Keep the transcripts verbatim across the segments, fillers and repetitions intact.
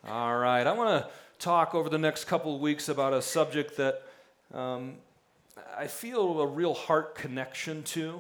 All right, I want to talk over the next couple of weeks about a subject that um, I feel a real heart connection to.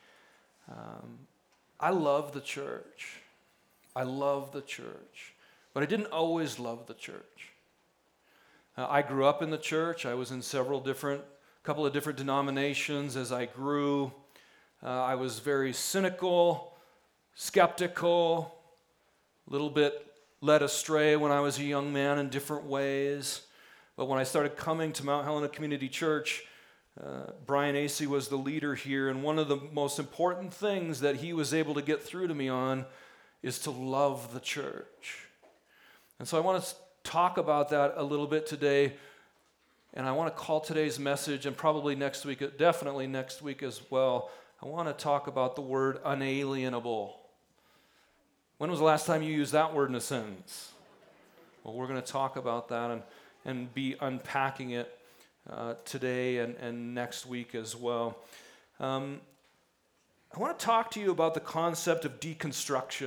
Um, I love the church. I love the church, but I didn't always love the church. Uh, I grew up in the church. I was in several different, couple of different denominations. As I grew, uh, I was very cynical, skeptical, a little bit led astray when I was a young man in different ways. But when I started coming to Mount Helena Community Church, uh, Brian Acey was the leader here, and one of the most important things that he was able to get through to me on is to love the church. And so I want to talk about that a little bit today, and I want to call today's message, and probably next week, definitely next week as well, I want to talk about the word unalienable. When was the last time you used that word in a sentence? Well, we're going to talk about that and, and be unpacking it uh, today and, and next week as well. Um, I want to talk to you about the concept of deconstruction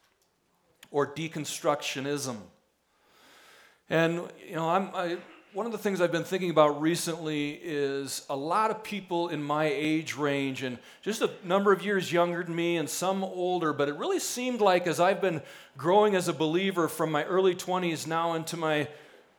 or deconstructionism. And, you know, I'm, I, one of the things I've been thinking about recently is a lot of people in my age range and just a number of years younger than me and some older, but it really seemed like as I've been growing as a believer from my early twenties now into my,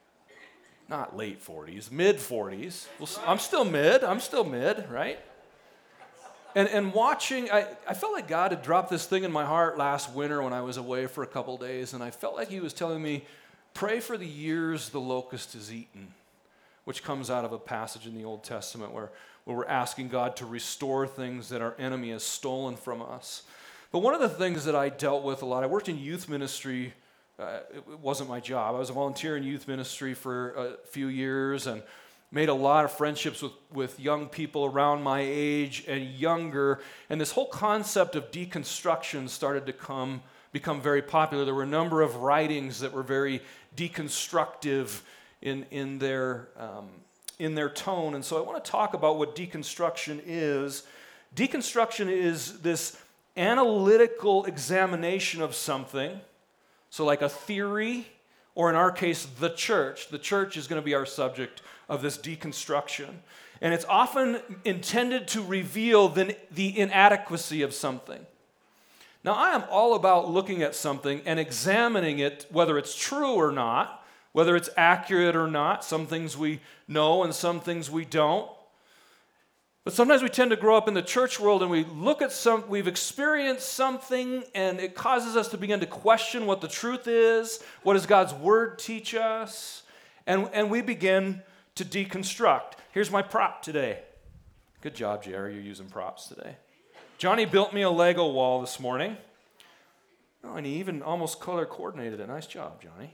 not late forties, mid forties. Well, I'm still mid, I'm still mid, right? And and watching, I, I felt like God had dropped this thing in my heart last winter when I was away for a couple days, and I felt like he was telling me, pray for the years the locust is eaten, which comes out of a passage in the Old Testament where, where we're asking God to restore things that our enemy has stolen from us. But one of the things that I dealt with a lot, I worked in youth ministry. Uh, it, it wasn't my job. I was a volunteer in youth ministry for a few years and made a lot of friendships with, with young people around my age and younger. And this whole concept of deconstruction started to come become very popular. There were a number of writings that were very deconstructive in, in, their, um, in their tone. And so I want to talk about what deconstruction is. Deconstruction is this analytical examination of something, so like a theory, or in our case, the church. The church is going to be our subject of this deconstruction. And it's often intended to reveal the, the inadequacy of something. Now, I am all about looking at something and examining it, whether it's true or not, whether it's accurate or not. Some things we know and some things we don't. But sometimes we tend to grow up in the church world and we look at some, we've experienced something and it causes us to begin to question what the truth is, what does God's word teach us, and, and we begin to deconstruct. Here's my prop today. Good job, Jerry, you're using props today. Johnny built me a Lego wall this morning. Oh, and he even almost color coordinated it. Nice job, Johnny.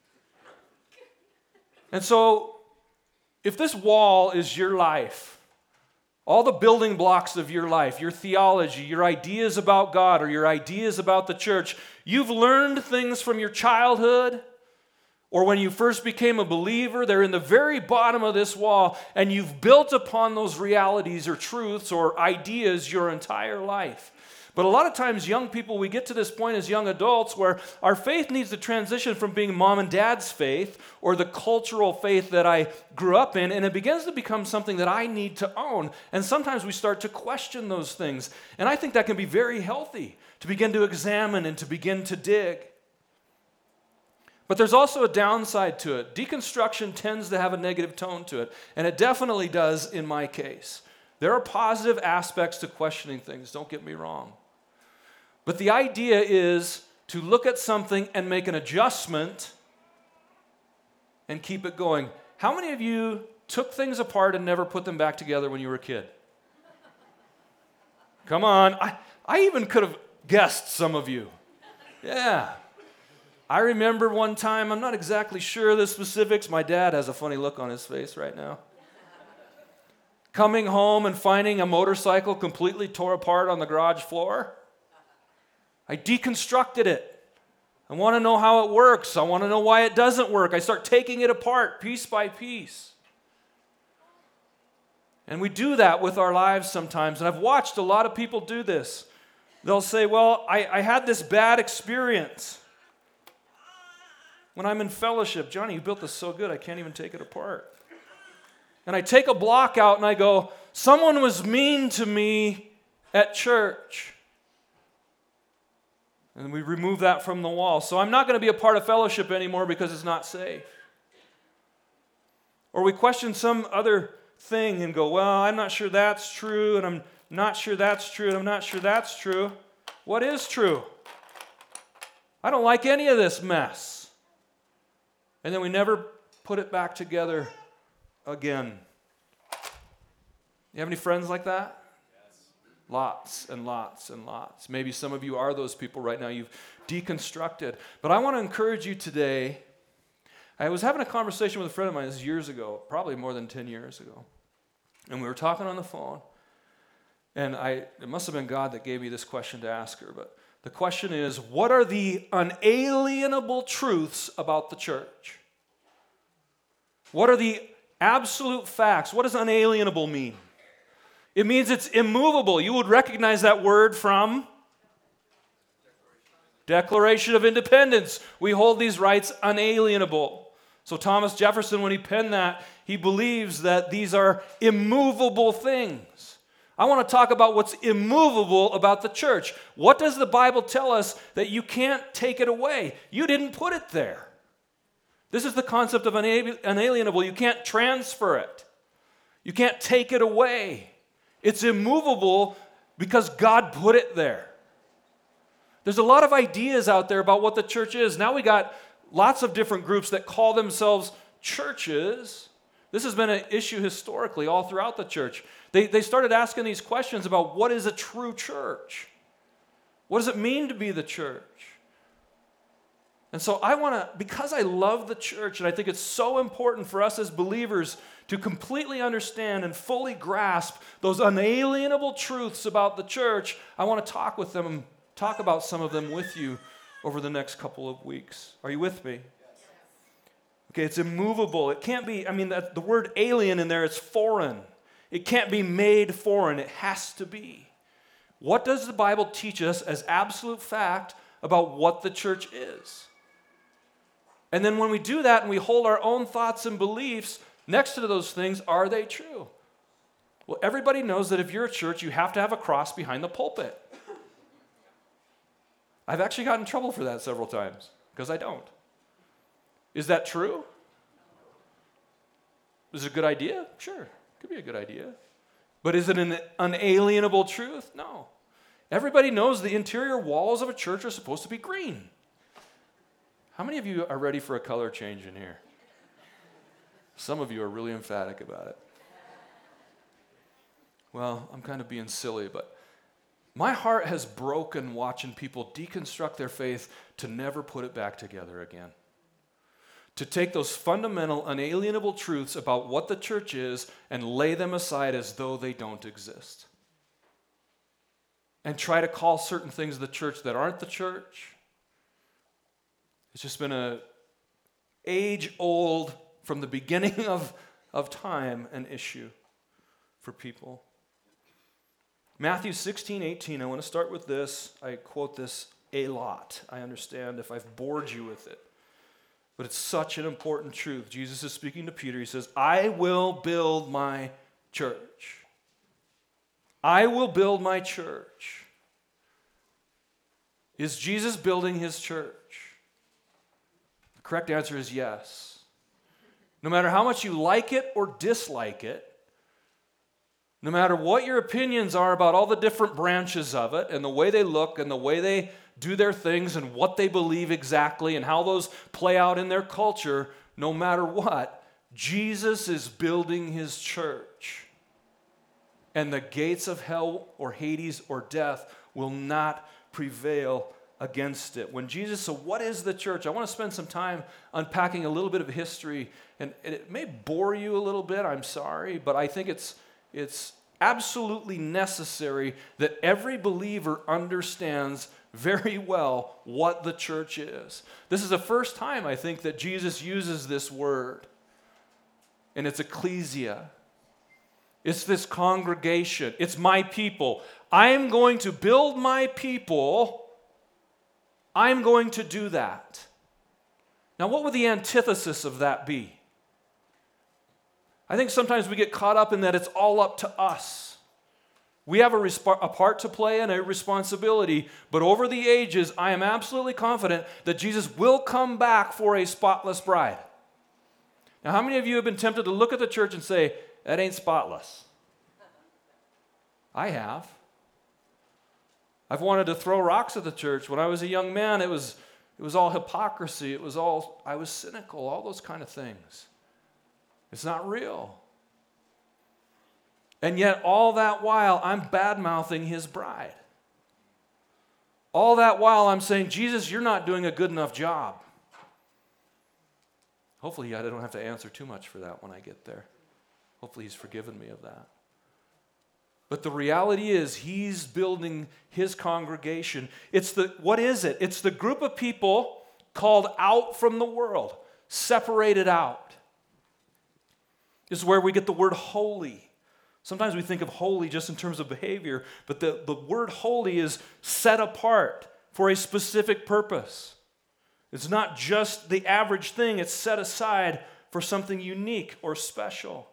And so, if this wall is your life, all the building blocks of your life, your theology, your ideas about God, or your ideas about the church, you've learned things from your childhood, or when you first became a believer, they're in the very bottom of this wall, and you've built upon those realities or truths or ideas your entire life. But a lot of times, young people, we get to this point as young adults where our faith needs to transition from being mom and dad's faith or the cultural faith that I grew up in, and it begins to become something that I need to own. And sometimes we start to question those things. And I think that can be very healthy, to begin to examine and to begin to dig. But there's also a downside to it. Deconstruction tends to have a negative tone to it, and it definitely does in my case. There are positive aspects to questioning things, don't get me wrong. But the idea is to look at something and make an adjustment and keep it going. How many of you took things apart and never put them back together when you were a kid? Come on. I, I even could have guessed some of you. Yeah. I remember one time, I'm not exactly sure of the specifics. My dad has a funny look on his face right now. Coming home and finding a motorcycle completely tore apart on the garage floor. I deconstructed it. I want to know how it works. I want to know why it doesn't work. I start taking it apart piece by piece. And we do that with our lives sometimes. And I've watched a lot of people do this. They'll say, well, I, I had this bad experience. when I'm in fellowship, Johnny, you built this so good, I can't even take it apart. And I take a block out and I go, someone was mean to me at church. And we remove that from the wall. So I'm not going to be a part of fellowship anymore because it's not safe. Or we question some other thing and go, well, I'm not sure that's true, and I'm not sure that's true, and I'm not sure that's true. What is true? I don't like any of this mess. And then we never put it back together again. You have any friends like that? Yes. Lots and lots and lots. Maybe some of you are those people right now. You've deconstructed. But I want to encourage you today. I was having a conversation with a friend of mine this years ago, probably more than ten years ago. And we were talking on the phone. And I, it must have been God that gave me this question to ask her. But the question is, what are the unalienable truths about the church? What are the absolute facts? What does unalienable mean? It means it's immovable. You would recognize that word from Declaration of Independence. We hold these rights unalienable. So Thomas Jefferson, when he penned that, he believes that these are immovable things. I want to talk about what's immovable about the church. What does the Bible tell us that you can't take it away? You didn't put it there. This is the concept of unalienable. You can't transfer it. You can't take it away. It's immovable because God put it there. There's a lot of ideas out there about what the church is. Now we got lots of different groups that call themselves churches. This has been an issue historically all throughout the church. They, they started asking these questions about what is a true church? What does it mean to be the church? And so I want to, because I love the church, and I think it's so important for us as believers to completely understand and fully grasp those unalienable truths about the church, I want to talk with them and talk about some of them with you over the next couple of weeks. Are you with me? Okay, it's immovable. It can't be, I mean, that, the word alien in there is foreign. It can't be made foreign. It has to be. What does the Bible teach us as absolute fact about what the church is? And then when we do that and we hold our own thoughts and beliefs next to those things, are they true? Well, everybody knows that if you're a church, you have to have a cross behind the pulpit. I've actually gotten in trouble for that several times because I don't. Is that true? Is it a good idea? Sure, could be a good idea. But is it an unalienable truth? No. Everybody knows the interior walls of a church are supposed to be green. How many of you are ready for a color change in here? Some of you are really emphatic about it. Well, I'm kind of being silly, but my heart has broken watching people deconstruct their faith to never put it back together again. To take those fundamental, unalienable truths about what the church is and lay them aside as though they don't exist. And try to call certain things the church that aren't the church. It's just been a age-old, from the beginning of, of time, an issue for people. Matthew sixteen, eighteen, I want to start with this. I quote this a lot. I understand if I've bored you with it. But it's such an important truth. Jesus is speaking to Peter. He says, I will build my church. I will build my church. Is Jesus building his church? The correct answer is yes. No matter how much you like it or dislike it, no matter what your opinions are about all the different branches of it and the way they look and the way they do their things and what they believe exactly and how those play out in their culture, no matter what, Jesus is building his church. And the gates of hell or Hades or death will not prevail against it. When Jesus said, what is the church? I want to spend some time unpacking a little bit of history. And it may bore you a little bit, I'm sorry, but I think it's it's absolutely necessary that every believer understands very well what the church is. This is the first time, I think, that Jesus uses this word. And it's ecclesia. It's this congregation. It's my people. I am going to build my people. I'm going to do that. Now, what would the antithesis of that be? I think sometimes we get caught up in that it's all up to us. We have a, resp- a part to play and a responsibility, but over the ages, I am absolutely confident that Jesus will come back for a spotless bride. Now, how many of you have been tempted to look at the church and say, that ain't spotless? I have. I've wanted to throw rocks at the church. When I was a young man, it was, it was all hypocrisy. It was all, I was cynical, all those kind of things. It's not real. And yet, all that while, I'm bad-mouthing his bride. All that while, I'm saying, Jesus, you're not doing a good enough job. Hopefully, I don't have to answer too much for that when I get there. Hopefully, he's forgiven me of that. But the reality is, he's building his congregation. It's the, what is it? It's the group of people called out from the world, separated out. This is where we get the word holy. Sometimes we think of holy just in terms of behavior, but the, the word holy is set apart for a specific purpose. It's not just the average thing, it's set aside for something unique or special.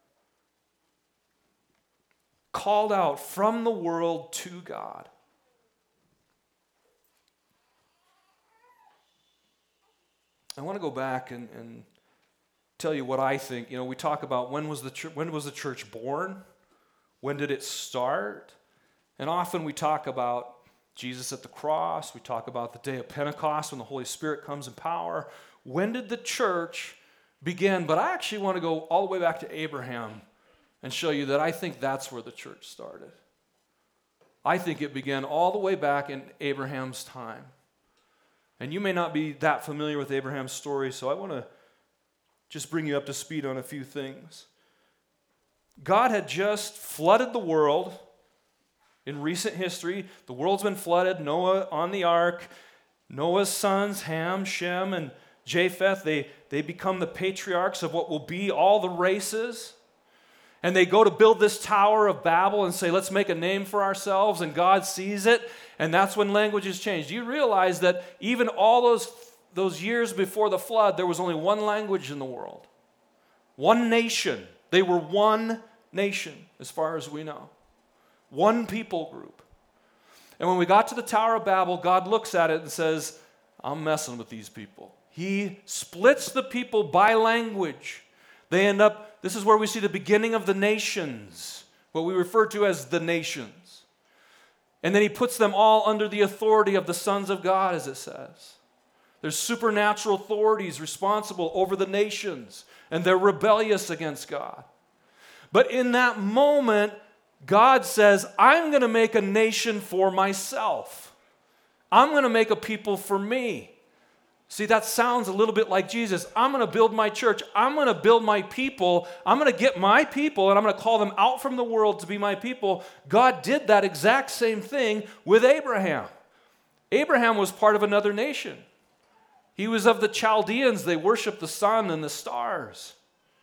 Called out from the world to God. I want to go back and, and tell you what I think. You know, we talk about when was the church, when was the church born? When did it start? And often we talk about Jesus at the cross. We talk about the day of Pentecost when the Holy Spirit comes in power. When did the church begin? But I actually want to go all the way back to Abraham and show you that I think that's where the church started. I think it began all the way back in Abraham's time. And you may not be that familiar with Abraham's story, so I want to just bring you up to speed on a few things. God had just flooded the world in recent history. The world's been flooded. Noah on the ark. Noah's sons, Ham, Shem, and Japheth, they, they become the patriarchs of what will be all the races. And they go to build this Tower of Babel and say, let's make a name for ourselves. And God sees it. And that's when languages change. Do you realize that even all those Those years before the flood, there was only one language in the world. One nation. They were one nation, as far as we know. One people group. And when we got to the Tower of Babel, God looks at it and says, I'm messing with these people. He splits the people by language. They end up, this is where we see the beginning of the nations, what we refer to as the nations. And then he puts them all under the authority of the sons of God, as it says. There's supernatural authorities responsible over the nations, and they're rebellious against God. But in that moment, God says, I'm going to make a nation for myself. I'm going to make a people for me. See, that sounds a little bit like Jesus. I'm going to build my church. I'm going to build my people. I'm going to get my people, and I'm going to call them out from the world to be my people. God did that exact same thing with Abraham. Abraham was part of another nation. He was of the Chaldeans. They worshiped the sun and the stars.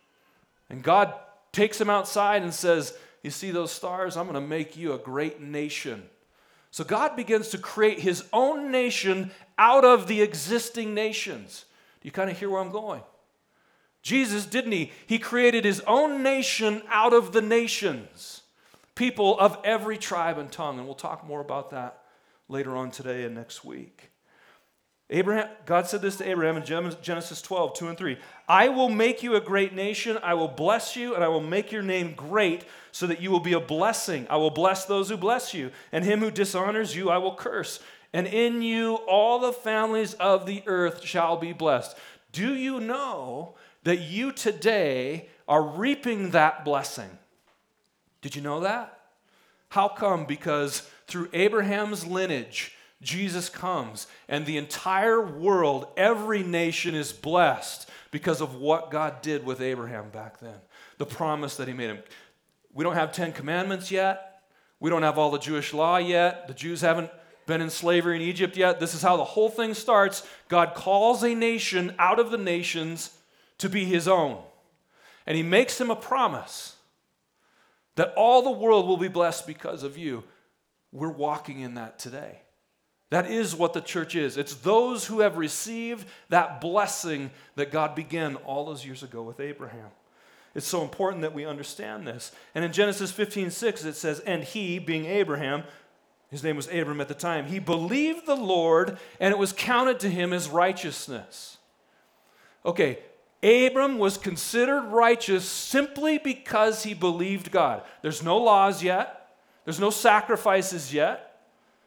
And God takes him outside and says, you see those stars? I'm going to make you a great nation. So God begins to create his own nation out of the existing nations. Do you kind of hear where I'm going? Jesus, didn't he? He created his own nation out of the nations. People of every tribe and tongue. And we'll talk more about that later on today and next week. Abraham, God said this to Abraham in Genesis twelve, two and three. I will make you a great nation. I will bless you, and I will make your name great so that you will be a blessing. I will bless those who bless you, and him who dishonors you I will curse. And in you all the families of the earth shall be blessed. Do you know that you today are reaping that blessing? Did you know that? How come? Because through Abraham's lineage, Jesus comes, and the entire world, every nation is blessed because of what God did with Abraham back then. The promise that he made him. We don't have Ten Commandments yet. We don't have all the Jewish law yet. The Jews haven't been in slavery in Egypt yet. This is how the whole thing starts. God calls a nation out of the nations to be his own. And he makes him a promise that all the world will be blessed because of you. We're walking in that today. That is what the church is. It's those who have received that blessing that God began all those years ago with Abraham. It's so important that we understand this. And in Genesis fifteen six, it says, and he, being Abraham, his name was Abram at the time, he believed the Lord, and it was counted to him as righteousness. Okay, Abram was considered righteous simply because he believed God. There's no laws yet. There's no sacrifices yet.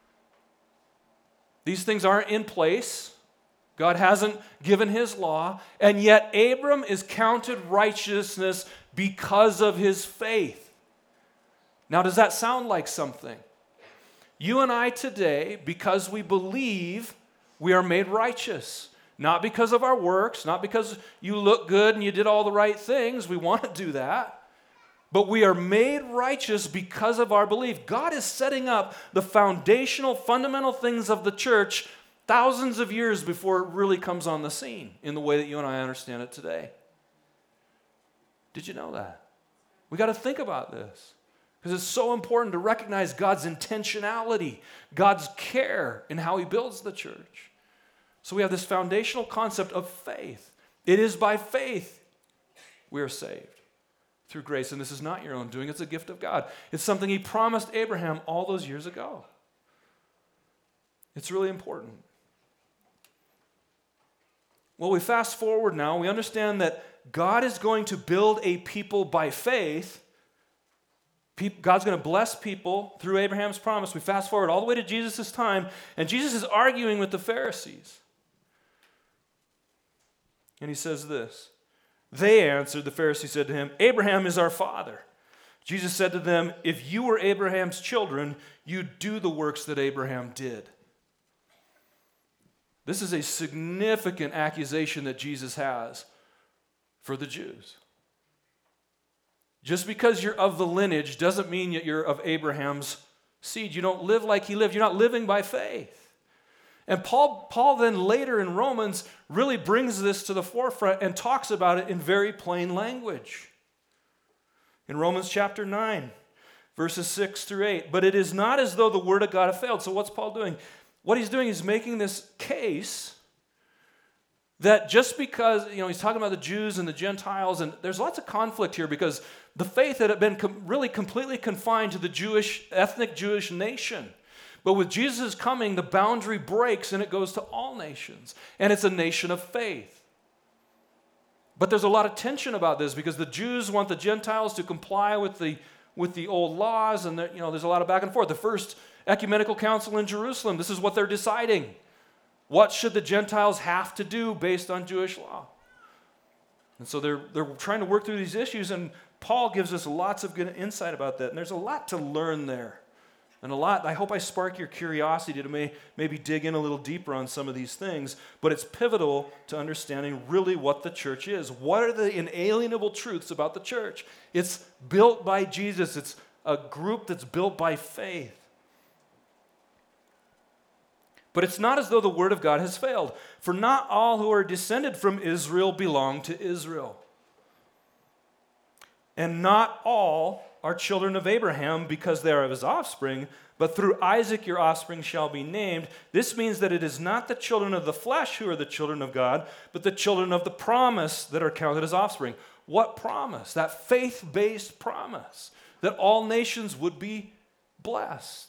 These things aren't in place. God hasn't given his law, and yet Abram is counted righteousness because of his faith. Now, does that sound like something? You and I today, because we believe, we are made righteous. Not because of our works, not because you look good and you did all the right things. We want to do that. But we are made righteous because of our belief. God is setting up the foundational, fundamental things of the church thousands of years before it really comes on the scene in the way that you and I understand it today. Did you know that? We got to think about this because it's so important to recognize God's intentionality, God's care in how he builds the church. So we have this foundational concept of faith. It is by faith we are saved through grace. And this is not your own doing. It's a gift of God. It's something he promised Abraham all those years ago. It's really important. Well, we fast forward now. We understand that God is going to build a people by faith. God's going to bless people through Abraham's promise. We fast forward all the way to Jesus' time, and Jesus is arguing with the Pharisees. And he says this, they answered, the Pharisees said to him, Abraham is our father. Jesus said to them, if you were Abraham's children, you'd do the works that Abraham did. This is a significant accusation that Jesus has for the Jews. Just because you're of the lineage doesn't mean that you're of Abraham's seed. You don't live like he lived. You're not living by faith. And Paul, Paul then later in Romans really brings this to the forefront and talks about it in very plain language. In Romans chapter nine, verses six through eight, but it is not as though the word of God had failed. So what's Paul doing? What he's doing is making this case that just because, you know, he's talking about the Jews and the Gentiles, and there's lots of conflict here because the faith had been com- really completely confined to the Jewish, ethnic Jewish nation. But with Jesus' coming, the boundary breaks and it goes to all nations. And it's a nation of faith. But there's a lot of tension about this because the Jews want the Gentiles to comply with the, with the old laws, and you know, there's a lot of back and forth. The first ecumenical council in Jerusalem, this is what they're deciding. What should the Gentiles have to do based on Jewish law? And so they're, they're trying to work through these issues, and Paul gives us lots of good insight about that. And there's a lot to learn there. And a lot, I hope I spark your curiosity to may, maybe dig in a little deeper on some of these things, but it's pivotal to understanding really what the church is. What are the inalienable truths about the church? It's built by Jesus. It's a group that's built by faith. But it's not as though the word of God has failed, for not all who are descended from Israel belong to Israel. And not all are children of Abraham because they are of his offspring, but through Isaac your offspring shall be named. This means that it is not the children of the flesh who are the children of God, but the children of the promise that are counted as offspring. What promise? That faith-based promise that all nations would be blessed.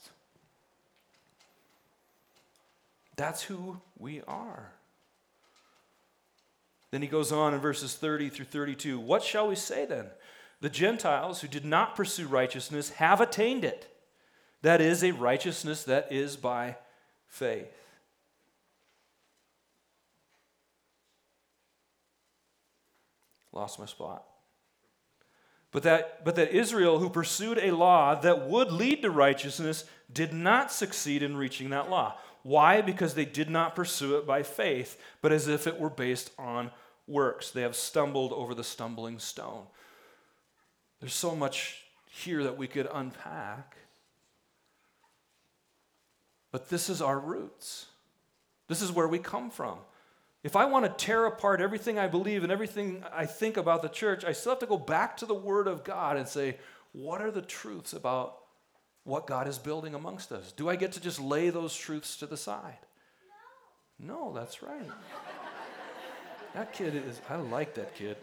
That's who we are. Then he goes on in verses thirty through thirty-two. What shall we say then? The Gentiles who did not pursue righteousness have attained it. That is a righteousness that is by faith. Lost my spot. But that, but that Israel, who pursued a law that would lead to righteousness, did not succeed in reaching that law. Why? Because they did not pursue it by faith, but as if it were based on works. They have stumbled over the stumbling stone. There's so much here that we could unpack. But this is our roots. This is where we come from. If I want to tear apart everything I believe and everything I think about the church, I still have to go back to the Word of God and say, what are the truths about what God is building amongst us? Do I get to just lay those truths to the side? No, no, that's right. That kid is, I like that kid.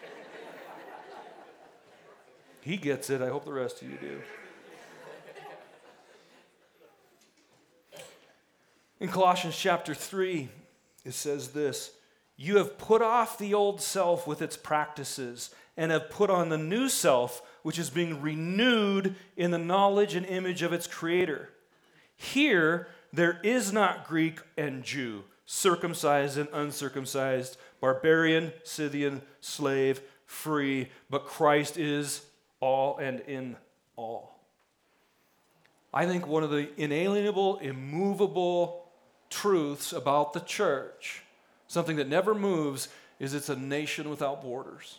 He gets it. I hope the rest of you do. In Colossians chapter three, it says this, you have put off the old self with its practices and have put on the new self, which is being renewed in the knowledge and image of its creator. Here, there is not Greek and Jew, circumcised and uncircumcised, barbarian, Scythian, slave, free, but Christ is all and in all. I think one of the inalienable, immovable truths about the church, something that never moves, is it's a nation without borders.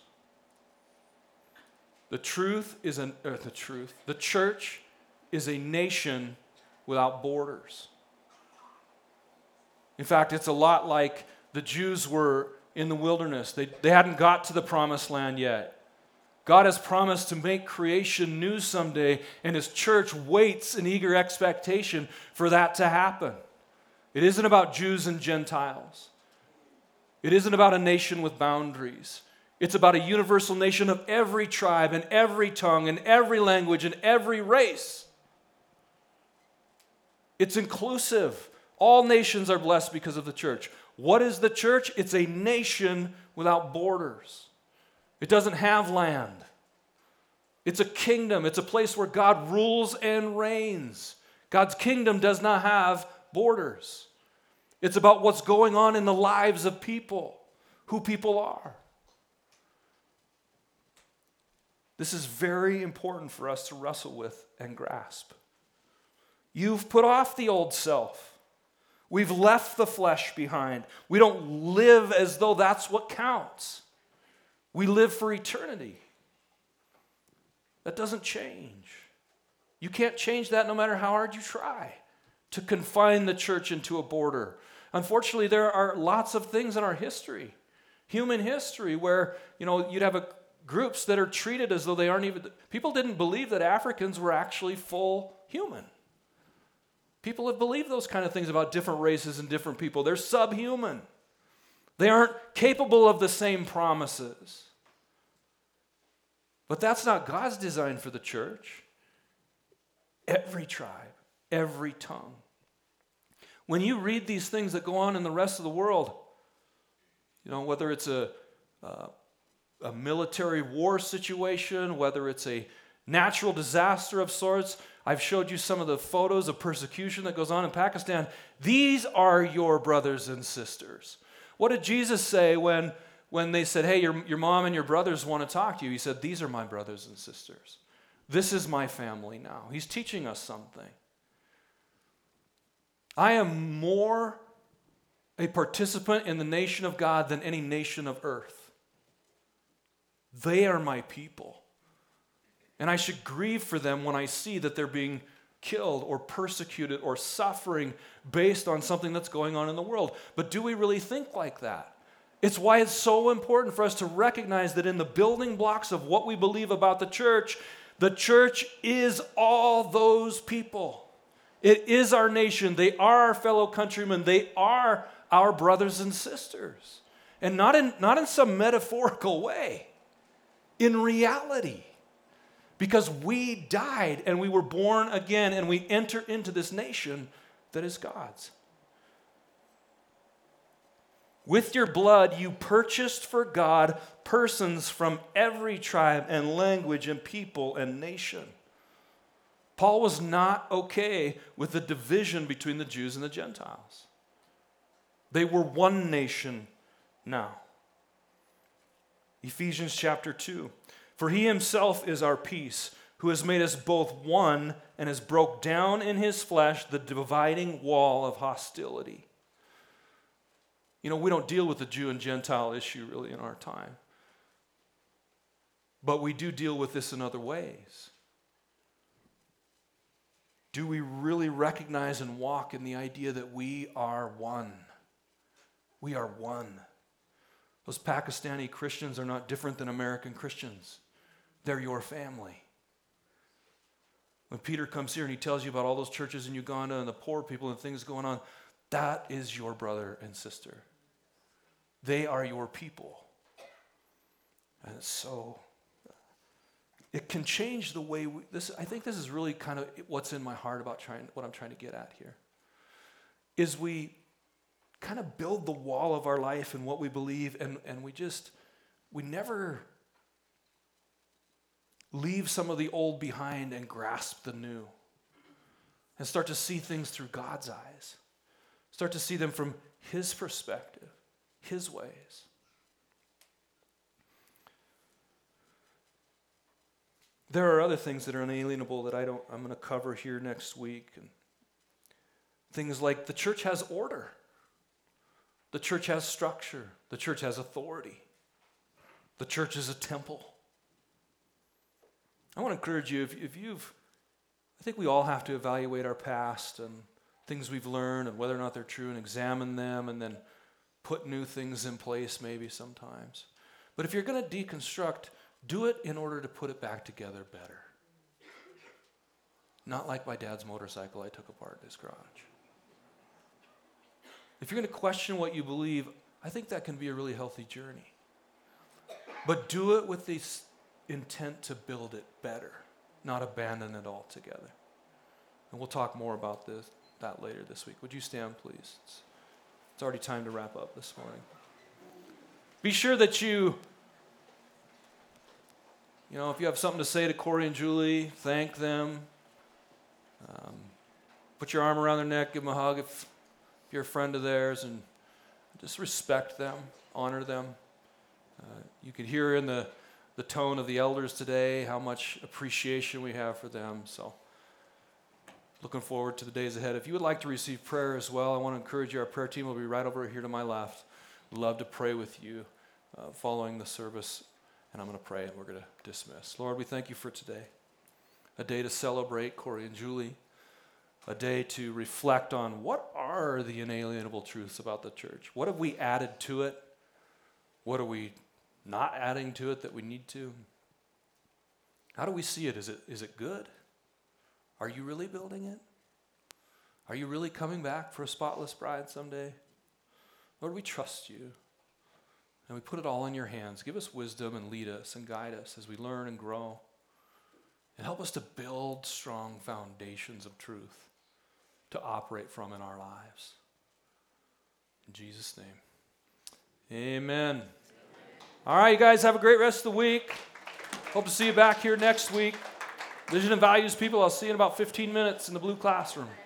The truth is an, or the truth. The church is a nation without borders. In fact, it's a lot like the Jews were in the wilderness. They, they hadn't got to the promised land yet. God has promised to make creation new someday, and his church waits in eager expectation for that to happen. It isn't about Jews and Gentiles. It isn't about a nation with boundaries. It's about a universal nation of every tribe and every tongue and every language and every race. It's inclusive. All nations are blessed because of the church. What is the church? It's a nation without borders. It doesn't have land. It's a kingdom. It's a place where God rules and reigns. God's kingdom does not have borders. It's about what's going on in the lives of people, who people are. This is very important for us to wrestle with and grasp. You've put off the old self. We've left the flesh behind. We don't live as though that's what counts. We live for eternity. That doesn't change. You can't change that no matter how hard you try to confine the church into a border. Unfortunately, there are lots of things in our history, human history, where, you know, you'd have a, groups that are treated as though they aren't even, people didn't believe that Africans were actually full human. People have believed those kind of things about different races and different people. They're subhuman. They aren't capable of the same promises. But that's not God's design for the church. Every tribe, every tongue. When you read these things that go on in the rest of the world, you know, whether it's a, uh, a military war situation, whether it's a natural disaster of sorts, I've showed you some of the photos of persecution that goes on in Pakistan. These are your brothers and sisters. What did Jesus say when, when they said, hey, your, your mom and your brothers want to talk to you? He said, these are my brothers and sisters. This is my family now. He's teaching us something. I am more a participant in the nation of God than any nation of earth. They are my people. And I should grieve for them when I see that they're being killed or persecuted or suffering based on something that's going on in the world. But do we really think like that? It's why it's so important for us to recognize that in the building blocks of what we believe about the church, the church is all those people. It is our nation. They are our fellow countrymen. They are our brothers and sisters. And not in, not in some metaphorical way. In reality. Because we died and we were born again and we enter into this nation that is God's. With your blood, you purchased for God persons from every tribe and language and people and nation. Paul was not okay with the division between the Jews and the Gentiles. They were one nation now. Ephesians chapter two. For he himself is our peace, who has made us both one and has broke down in his flesh the dividing wall of hostility. You know, we don't deal with the Jew and Gentile issue really in our time. But we do deal with this in other ways. Do we really recognize and walk in the idea that we are one? We are one. Those Pakistani Christians are not different than American Christians. They're your family. When Peter comes here and he tells you about all those churches in Uganda and the poor people and things going on, that is your brother and sister. They are your people. And so it can change the way we, this, I think this is really kind of what's in my heart about trying, what I'm trying to get at here, is we kind of build the wall of our life and what we believe, and, and we just, we never leave some of the old behind and grasp the new and start to see things through God's eyes. Start to see them from His perspective, His ways. There are other things that are unalienable that I don't, I'm going to cover here next week. And things like the church has order. The church has structure. The church has authority. The church is a temple. I want to encourage you, if, if you've, I think we all have to evaluate our past and things we've learned and whether or not they're true and examine them and then put new things in place maybe sometimes. But if you're going to deconstruct, do it in order to put it back together better. Not like my dad's motorcycle I took apart in his garage. If you're going to question what you believe, I think that can be a really healthy journey. But do it with the intent to build it better, not abandon it altogether. And we'll talk more about this, that later this week. Would you stand, please? It's, it's already time to wrap up this morning. Be sure that you You know, if you have something to say to Corey and Julie, thank them. Um, put your arm around their neck, give them a hug if, if you're a friend of theirs, and just respect them, honor them. Uh, you could hear in the, the tone of the elders today how much appreciation we have for them. So, looking forward to the days ahead. If you would like to receive prayer as well, I want to encourage you. Our prayer team will be right over here to my left. We'd love to pray with you uh, following the service. And I'm going to pray and we're going to dismiss. Lord, we thank you for today. A day to celebrate Corey and Julie. A day to reflect on what are the inalienable truths about the church. What have we added to it? What are we not adding to it that we need to? How do we see it? Is it, is it good? Are you really building it? Are you really coming back for a spotless bride someday? Lord, we trust you. And we put it all in your hands. Give us wisdom and lead us and guide us as we learn and grow. And help us to build strong foundations of truth to operate from in our lives. In Jesus' name, amen. Amen. All right, you guys have a great rest of the week. Hope to see you back here next week. Vision and Values people, I'll see you in about fifteen minutes in the blue classroom.